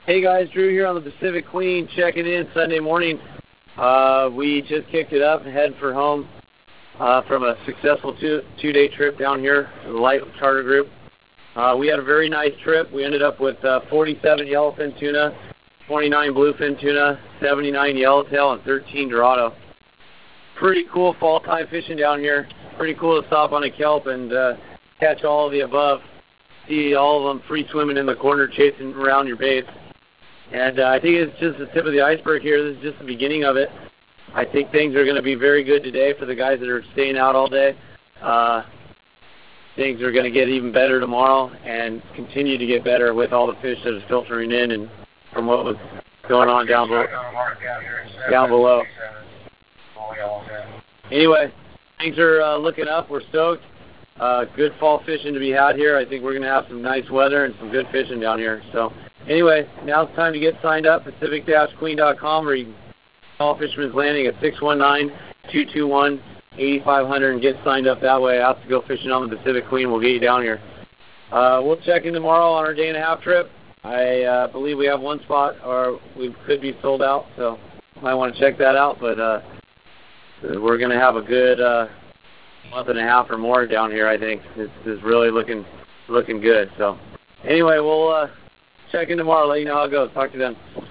Hey guys, Drew here on the Pacific Queen, checking in Sunday morning. We just kicked it up and heading for home from a successful two-day trip down here to the Light Charter Group. We had a very nice trip. We ended up with 47 yellowfin tuna, 29 bluefin tuna, 79 yellowtail, and 13 dorado. Pretty cool fall time fishing down here. Pretty cool to stop on a kelp and catch all of the above. See all of them free swimming in the corner, chasing around your baits. And I think it's just the tip of the iceberg here. This is just the beginning of it. I think things are going to be very good today for the guys that are staying out all day. Things are going to get even better tomorrow and continue to get better with all the fish that is filtering in and from what was going on down below. Anyway, things are looking up. We're stoked. Good fall fishing to be had here. I think we're going to have some nice weather and some good fishing down here. So anyway, now it's time to get signed up, Pacific-Queen.com, or you can call Fisherman's Landing at 619-221-8500 and get signed up that way. Ask to go fishing on the Pacific Queen. We'll get you down here. We'll check in tomorrow on our day-and-a-half trip. I believe we have one spot, or we could be sold out, so might want to check that out. But we're going to have a good month and a half or more down here, I think. This is really looking good. So anyway, we'll check in tomorrow, let you know how it goes. Talk to you then.